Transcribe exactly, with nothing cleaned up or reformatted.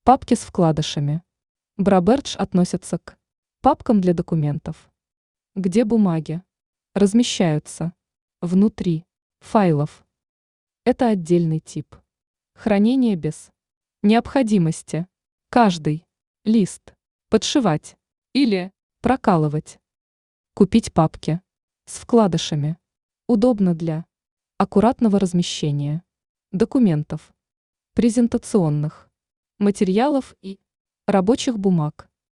Папки с вкладышами. Брабердж относятся к папкам для документов, где бумаги размещаются внутри файлов. Это отдельный тип хранения без необходимости каждый лист подшивать или прокалывать. Купить папки с вкладышами. Удобно для аккуратного размещения документов, презентационных материалов и рабочих бумаг.